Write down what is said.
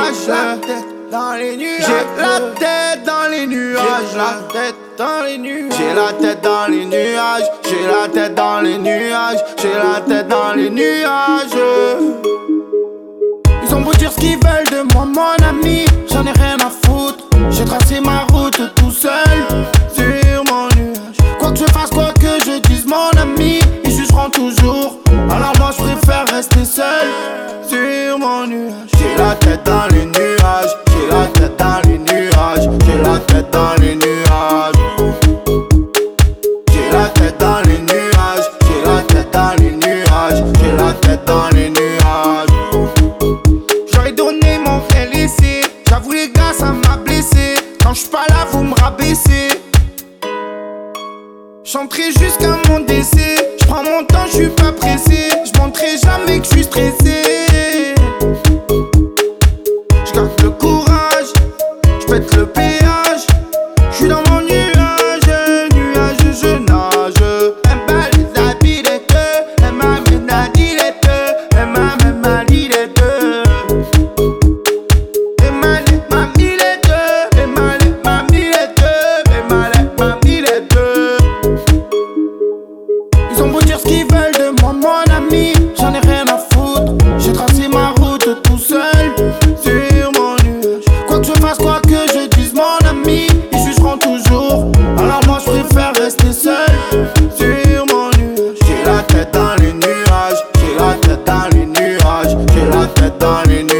nuages. J'ai la tête dans les nuages. J'ai la tête dans les nuages. J'ai la tête dans les nuages. J'ai la tête dans les nuages. Ils ont beau dire ce qu'ils veulent de moi, mon ami, j'en ai rien à foutre. J'ai tracé ma route tout seul sur mon nuage. Quoi que je fasse, quoi que je dise, mon ami, ils jugeront toujours. Alors moi je préfère rester seul sur mon nuage. J'ai la tête dans les nuages. J'ai la tête dans les nuages. J'ai la tête dans les nuages. J'ai la tête dans les nuages. J'ai la tête dans les nuages. J'ai la tête dans les nuages. J'aurais donné mon vrai laissé. J'avoue les gars, ça m'a blessé. Quand j'suis pas là, vous me rabaissez. J'entrerai jusqu'à mon décès. J'prends mon temps, j'suis pas pressé. J'montrerai jamais que j'suis stressé. J'garde le courage, j'pète le péage. J'suis dans mon nuage, nuage je nage. Elle m'a dit les deux, elle m'a dit les deux, elle m'a dit les deux. Elle m'a mis les deux, elle m'a mis les deux, elle m'a mis les deux. Ils ont beau dire ce qu'ils veulent de moi, mon ami, j'en ai rien à foutre. J'ai tracé ma route tout seul sur mon nuage. Quoi que je fasse, quoi que je dise, mon ami, ils jugeront toujours. Alors moi je préfère rester seul sur mon nuage. J'ai la tête dans les nuages. J'ai la tête dans les nuages. J'ai la tête dans les nuages.